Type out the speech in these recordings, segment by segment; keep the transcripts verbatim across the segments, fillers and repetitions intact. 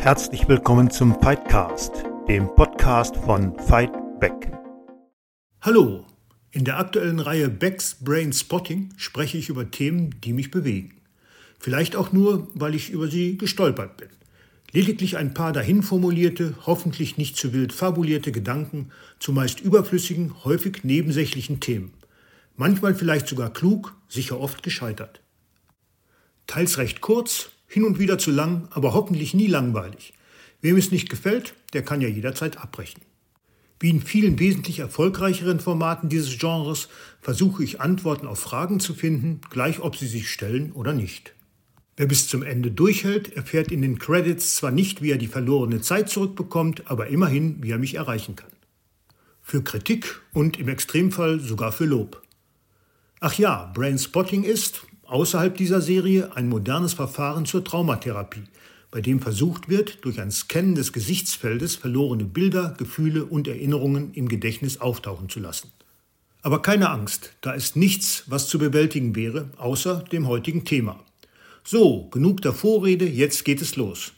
Herzlich willkommen zum Fightcast, dem Podcast von Fight Back. Hallo, in der aktuellen Reihe Back's Brain Spotting spreche ich über Themen, die mich bewegen. Vielleicht auch nur, weil ich über sie gestolpert bin. Lediglich ein paar dahin formulierte, hoffentlich nicht zu wild fabulierte Gedanken zu meist überflüssigen, häufig nebensächlichen Themen. Manchmal vielleicht sogar klug, sicher oft gescheitert. Teils recht kurz, hin und wieder zu lang, aber hoffentlich nie langweilig. Wem es nicht gefällt, der kann ja jederzeit abbrechen. Wie in vielen wesentlich erfolgreicheren Formaten dieses Genres versuche ich Antworten auf Fragen zu finden, gleich ob sie sich stellen oder nicht. Wer bis zum Ende durchhält, erfährt in den Credits zwar nicht, wie er die verlorene Zeit zurückbekommt, aber immerhin, wie er mich erreichen kann. Für Kritik und im Extremfall sogar für Lob. Ach ja, Brainspotting ist, außerhalb dieser Serie, ein modernes Verfahren zur Traumatherapie, bei dem versucht wird, durch ein Scannen des Gesichtsfeldes verlorene Bilder, Gefühle und Erinnerungen im Gedächtnis auftauchen zu lassen. Aber keine Angst, da ist nichts, was zu bewältigen wäre, außer dem heutigen Thema. So, genug der Vorrede, jetzt geht es los.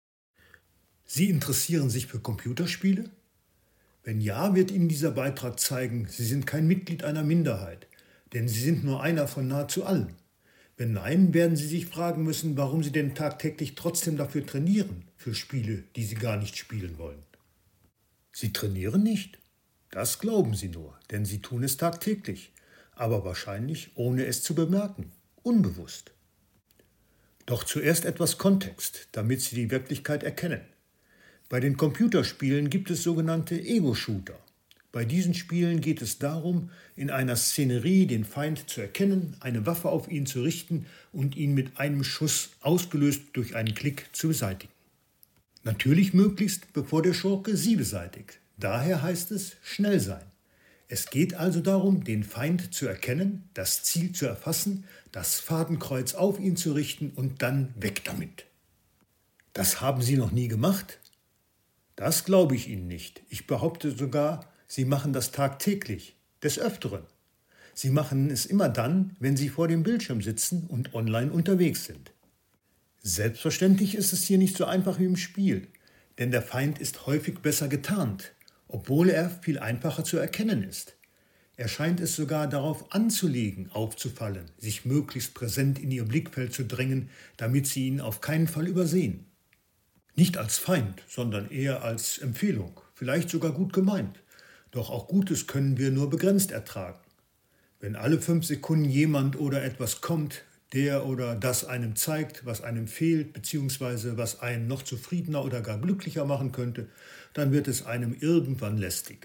Sie interessieren sich für Computerspiele? Wenn ja, wird Ihnen dieser Beitrag zeigen, Sie sind kein Mitglied einer Minderheit, denn Sie sind nur einer von nahezu allen. Wenn nein, werden Sie sich fragen müssen, warum Sie denn tagtäglich trotzdem dafür trainieren, für Spiele, die Sie gar nicht spielen wollen. Sie trainieren nicht? Das glauben Sie nur, denn Sie tun es tagtäglich, aber wahrscheinlich ohne es zu bemerken, unbewusst. Doch zuerst etwas Kontext, damit Sie die Wirklichkeit erkennen. Bei den Computerspielen gibt es sogenannte Ego-Shooter. Bei diesen Spielen geht es darum, in einer Szenerie den Feind zu erkennen, eine Waffe auf ihn zu richten und ihn mit einem Schuss, ausgelöst durch einen Klick, zu beseitigen. Natürlich möglichst, bevor der Schurke Sie beseitigt. Daher heißt es schnell sein. Es geht also darum, den Feind zu erkennen, das Ziel zu erfassen, das Fadenkreuz auf ihn zu richten und dann weg damit. Das haben Sie noch nie gemacht? Das glaube ich Ihnen nicht. Ich behaupte sogar, Sie machen das tagtäglich, des Öfteren. Sie machen es immer dann, wenn Sie vor dem Bildschirm sitzen und online unterwegs sind. Selbstverständlich ist es hier nicht so einfach wie im Spiel, denn der Feind ist häufig besser getarnt, obwohl er viel einfacher zu erkennen ist. Er scheint es sogar darauf anzulegen, aufzufallen, sich möglichst präsent in Ihr Blickfeld zu drängen, damit Sie ihn auf keinen Fall übersehen. Nicht als Feind, sondern eher als Empfehlung, vielleicht sogar gut gemeint. Doch auch Gutes können wir nur begrenzt ertragen. Wenn alle fünf Sekunden jemand oder etwas kommt, der oder das einem zeigt, was einem fehlt, beziehungsweise was einen noch zufriedener oder gar glücklicher machen könnte, dann wird es einem irgendwann lästig.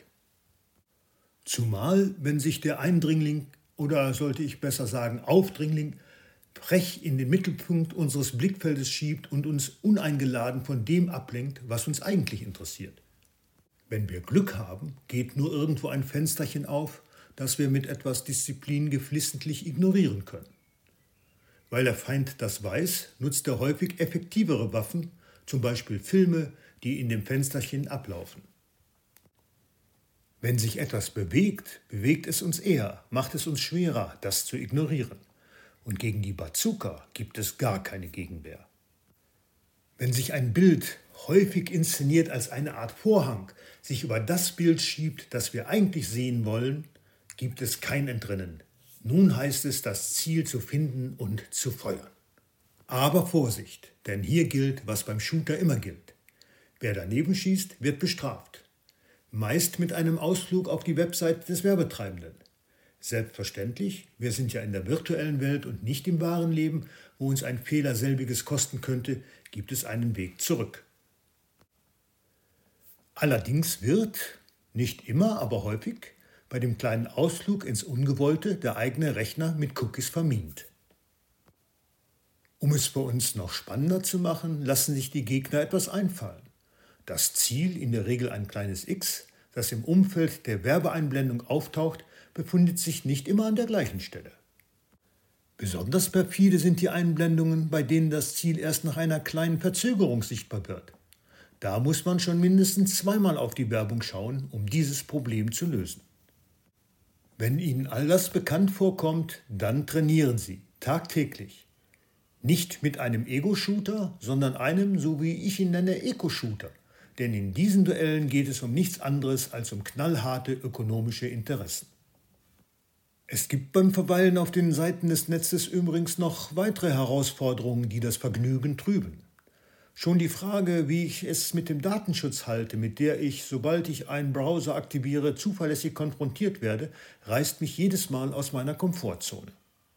Zumal, wenn sich der Eindringling, oder sollte ich besser sagen Aufdringling, frech in den Mittelpunkt unseres Blickfeldes schiebt und uns uneingeladen von dem ablenkt, was uns eigentlich interessiert. Wenn wir Glück haben, geht nur irgendwo ein Fensterchen auf, das wir mit etwas Disziplin geflissentlich ignorieren können. Weil der Feind das weiß, nutzt er häufig effektivere Waffen, zum Beispiel Filme, die in dem Fensterchen ablaufen. Wenn sich etwas bewegt, bewegt es uns eher, macht es uns schwerer, das zu ignorieren. Und gegen die Bazooka gibt es gar keine Gegenwehr. Wenn sich ein Bild, häufig inszeniert als eine Art Vorhang, sich über das Bild schiebt, das wir eigentlich sehen wollen, gibt es kein Entrinnen. Nun heißt es, das Ziel zu finden und zu feuern. Aber Vorsicht, denn hier gilt, was beim Shooter immer gilt. Wer daneben schießt, wird bestraft. Meist mit einem Ausflug auf die Website des Werbetreibenden. Selbstverständlich, wir sind ja in der virtuellen Welt und nicht im wahren Leben, wo uns ein Fehler selbiges kosten könnte, gibt es einen Weg zurück. Allerdings wird, nicht immer, aber häufig, bei dem kleinen Ausflug ins Ungewollte der eigene Rechner mit Cookies vermint. Um es für uns noch spannender zu machen, lassen sich die Gegner etwas einfallen. Das Ziel, in der Regel ein kleines X, das im Umfeld der Werbeeinblendung auftaucht, befindet sich nicht immer an der gleichen Stelle. Besonders perfide sind die Einblendungen, bei denen das Ziel erst nach einer kleinen Verzögerung sichtbar wird. Da muss man schon mindestens zweimal auf die Werbung schauen, um dieses Problem zu lösen. Wenn Ihnen all das bekannt vorkommt, dann trainieren Sie tagtäglich. Nicht mit einem Ego-Shooter, sondern einem, so wie ich ihn nenne, Eco-Shooter. Denn in diesen Duellen geht es um nichts anderes als um knallharte ökonomische Interessen. Es gibt beim Verweilen auf den Seiten des Netzes übrigens noch weitere Herausforderungen, die das Vergnügen trüben. Schon die Frage, wie ich es mit dem Datenschutz halte, mit der ich, sobald ich einen Browser aktiviere, zuverlässig konfrontiert werde, reißt mich jedes Mal aus meiner Komfortzone.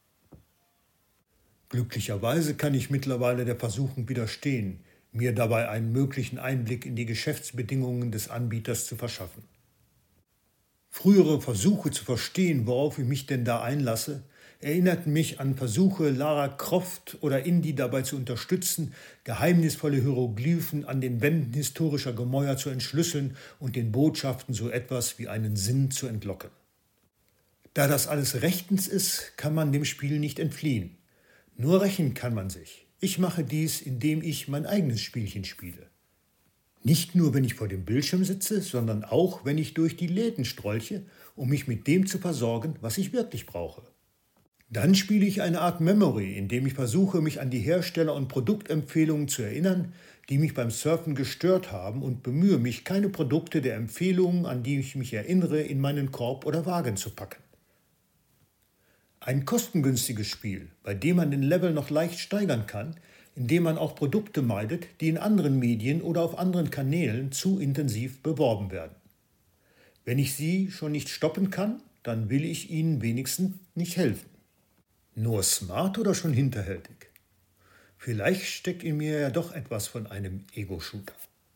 Glücklicherweise kann ich mittlerweile der Versuchung widerstehen, mir dabei einen möglichen Einblick in die Geschäftsbedingungen des Anbieters zu verschaffen. Frühere Versuche zu verstehen, worauf ich mich denn da einlasse, erinnerten mich an Versuche, Lara Croft oder Indy dabei zu unterstützen, geheimnisvolle Hieroglyphen an den Wänden historischer Gemäuer zu entschlüsseln und den Botschaften so etwas wie einen Sinn zu entlocken. Da das alles rechtens ist, kann man dem Spiel nicht entfliehen. Nur rächen kann man sich. Ich mache dies, indem ich mein eigenes Spielchen spiele. Nicht nur, wenn ich vor dem Bildschirm sitze, sondern auch, wenn ich durch die Läden strolche, um mich mit dem zu versorgen, was ich wirklich brauche. Dann spiele ich eine Art Memory, indem ich versuche, mich an die Hersteller- und Produktempfehlungen zu erinnern, die mich beim Surfen gestört haben, und bemühe mich, keine Produkte der Empfehlungen, an die ich mich erinnere, in meinen Korb oder Wagen zu packen. Ein kostengünstiges Spiel, bei dem man den Level noch leicht steigern kann, indem man auch Produkte meidet, die in anderen Medien oder auf anderen Kanälen zu intensiv beworben werden. Wenn ich sie schon nicht stoppen kann, dann will ich ihnen wenigstens nicht helfen. Nur smart oder schon hinterhältig? Vielleicht steckt in mir ja doch etwas von einem Ego-Shooter.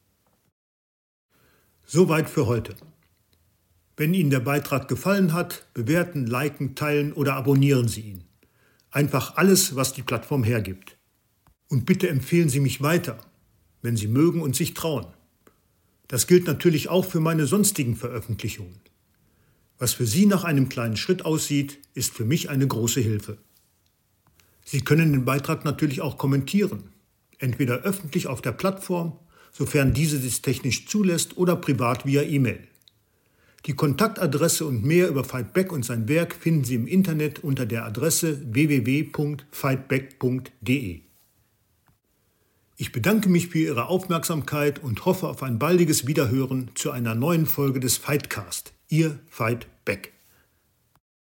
Soweit für heute. Wenn Ihnen der Beitrag gefallen hat, bewerten, liken, teilen oder abonnieren Sie ihn. Einfach alles, was die Plattform hergibt. Und bitte empfehlen Sie mich weiter, wenn Sie mögen und sich trauen. Das gilt natürlich auch für meine sonstigen Veröffentlichungen. Was für Sie nach einem kleinen Schritt aussieht, ist für mich eine große Hilfe. Sie können den Beitrag natürlich auch kommentieren, entweder öffentlich auf der Plattform, sofern diese dies technisch zulässt, oder privat via E-Mail. Die Kontaktadresse und mehr über Fightback und sein Werk finden Sie im Internet unter der Adresse w w w punkt fightback punkt d e. Ich bedanke mich für Ihre Aufmerksamkeit und hoffe auf ein baldiges Wiederhören zu einer neuen Folge des Fightcast. Ihr Fightback.